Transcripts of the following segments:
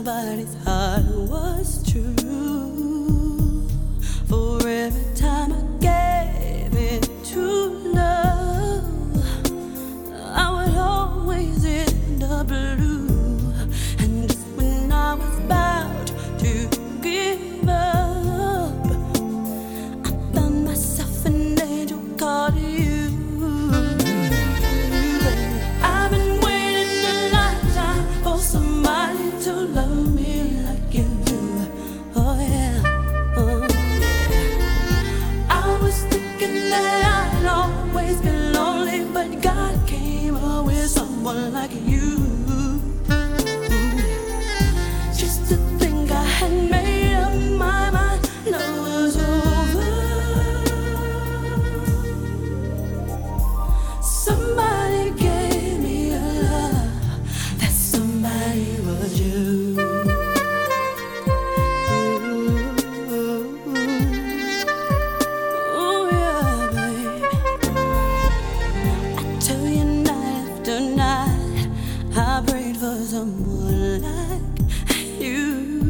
nobody's heart was true. For every time I gave it to love, I would always end up blue. And just when I was about to give up, I found myself an angel called you. I've been waiting a lifetime for somebody to love me like you do. Oh yeah, oh yeah. I was thinking that I'd always be lonely, but God came up with someone like you. Just to think I had made up my mind, no, it was over. Somebody gave me a love, that somebody was you. Oh yeah, baby. I tell you night after night, I prayed for someone like you,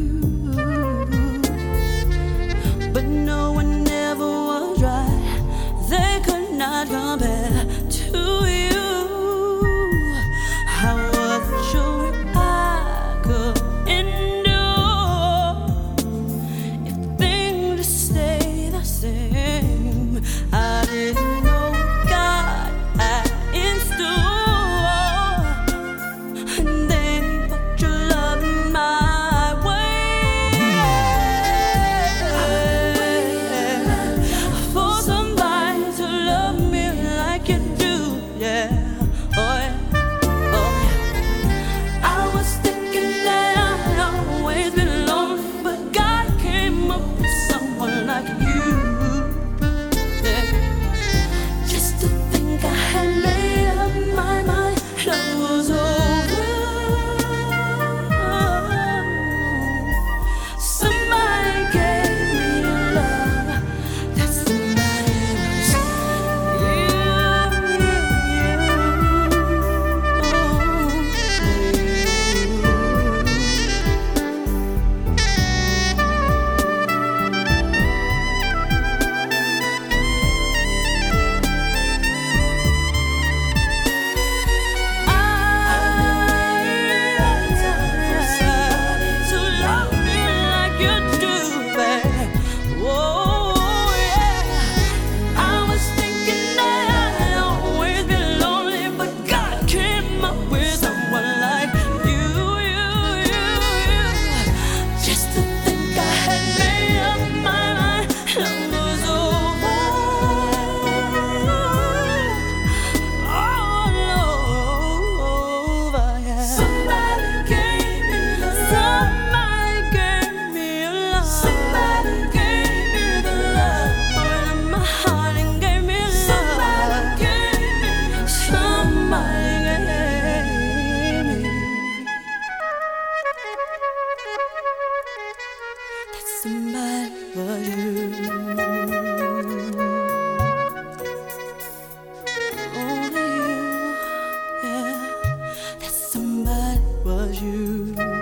but no one ever was right. They could not compare to you. I wasn't sure if I could endure if things would stay the same. I didn't know God had in store, and then He put your love in my way. For somebody to love me like you do, yeah. Oh yeah, oh yeah. I was thinking that I'd always been lonely, but God came up with someone like you. Yeah. Just to think I had made up my mind, love was over. Somebody gave me a love, that somebody was you. To love me like you do, babe. Oh yeah. I was thinking that I'd always been lonely, but God came up with someone like you. Just to think I had made up my mind, love was over. All over, yeah. Somebody gave me love. Somebody gave me a love. Somebody gave me the love. Opened up my heart and gave me love. Somebody gave me. Somebody gave me. That somebody was you. Only you, yeah. That somebody was you.